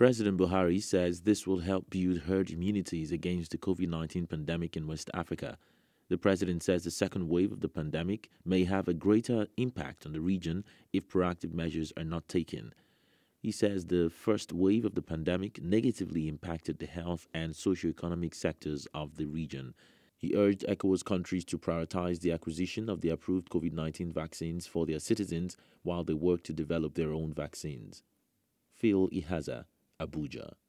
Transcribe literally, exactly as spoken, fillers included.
President Buhari says this will help build herd immunities against the COVID nineteen pandemic in West Africa. The president says the second wave of the pandemic may have a greater impact on the region if proactive measures are not taken. He says the first wave of the pandemic negatively impacted the health and socio-economic sectors of the region. He urged ECOWAS countries to prioritize the acquisition of the approved COVID nineteen vaccines for their citizens while they work to develop their own vaccines. Phil Ihaza, Abuja.